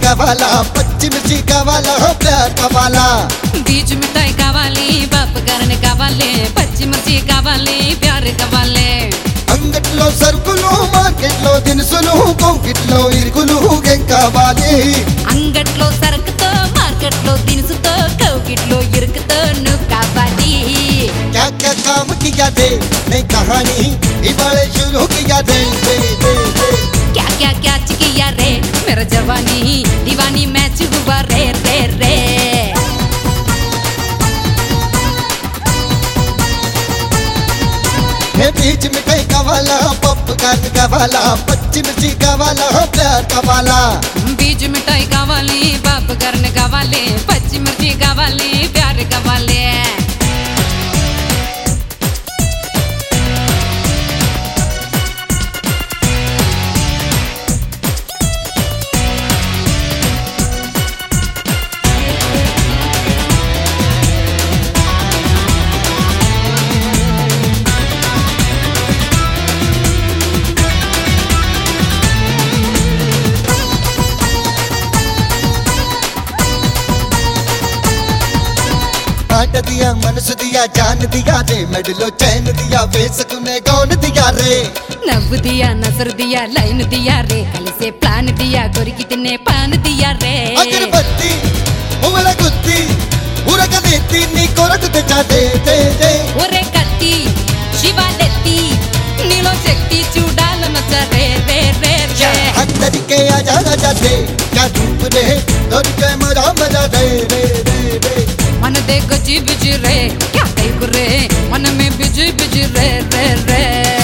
కావాలా పచ్చి మిర్చి కావాలా ప్యార్ కావాలా बीच मिठाई కావాలి బాపు గారిని కావాలి పచ్చి మిర్చి కావాలి ప్యార్ కావాలి అంగట్లో సరుకులు మార్కెట్లో దినుసులు కోకిట్లో ఇరుకులు ఏం కావాలి అంగట్లో సరుకుతో మార్కెట్లో దినుసుతో కౌకిట్లో ఇరుకుతో నువ్వు కావాలి क्या क्या काम किया दे नई कहानी इबाले शुरू किया दे दे दे दे क्या क्या क्या किया रे मेरा जवानी दीवानी मैच हुआ रे रे रे बीच मिठाई कावाला पॉपकॉर्न कावाला पच्ची मिर्ची कावाला प्यार कावाला बीच मिठाई కావాలి బాపు గారిని కావాలి పచ్చి మిర్చి కావాలి ప్యార్ కావాలి आट दिया मनस दिया जान दिया रे मेडलो चैन दिया వేసుకునే గౌన్ दिया रे నవ్వు దియా నసరు దియా లైన్ దియా రే కలిసే ప్లాన్ దియా కొరికి తినే పాన్ దియా రే అగరబత్తి ఉమల గుత్తి ఉరకదెత్తి నీ కొరకు తెచ్చా దే దే దే ఒరే కత్తి శివాలెత్తి నీలో శక్తి చూడాలనొచ్చ రే రే రే రే అందరికే ఆజా ఆజా దే क्या धूप रे దొరికే మజా మజా దే దే దే దే मन दे गजी बिजी रे क्या कई रे मन में बिजी बिजी रे रे रे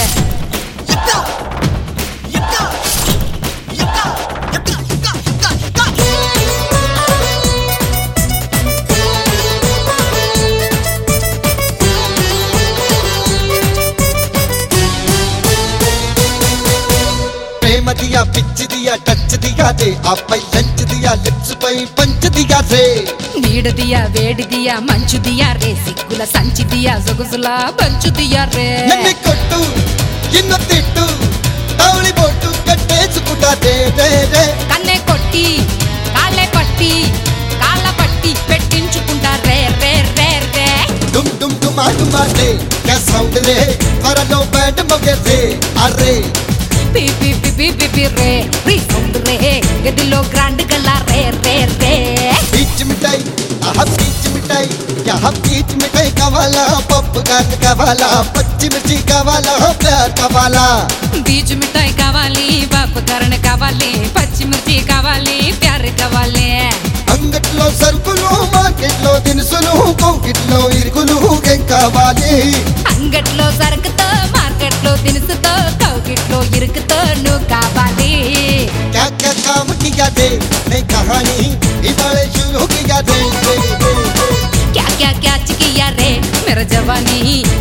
प्रेम दिया पिच दिया टच दिया दे आपै लंच दिया लिप्स पै पंच दिया रे నీడ దియా వేడి దియా మంచు దియా రే సిగ్గుల సంచి దియా సొగసుల బంచు దియా రే నన్ను కొట్టు ఇన్ను తిట్టు తౌలి బొట్టు కట్టేసుకుంటా దే దే దే కన్నే కొట్టి కాళ్ళే పట్టి కాళ్ళ పట్టి పెట్టించుకుంటా రే రే రే రే డుమ్ డుమ్ డుమా డుమా రే क्या साउंड रे త్వరలో బ్యాండ్ మోగే అరే పి పి పి పి పి పి రే రీ సౌండ్ రే గదిలో గ్రాండ్ గల్లా రే రే రే बीच मिठाई आहा बीच मिठाई यहाँ बीच मिठाई कावाला पॉपकॉर्न कावाला पच्ची मिर्ची कावाला प्यार कावाला बीच मिठाई కావాలి బాపు గారిని కావాలి పచ్చి మిర్చి కావాలి ప్యార్ కావాలి అంగట్లో సరుకులు మార్కెట్లో దినుసులు కోకిట్లో ఇరుకులు ఏం కావాలి అంగట్లో సరుకుతో మార్కెట్లో దినుసుతో కౌకిట్లో ఇరుకుతో నువ్వు కావాలి क्या क्या काम किया दे नई कहानी इबाले शुरू किया दे दे दे दे क्या क्या क्या किया रे मेरा जवानी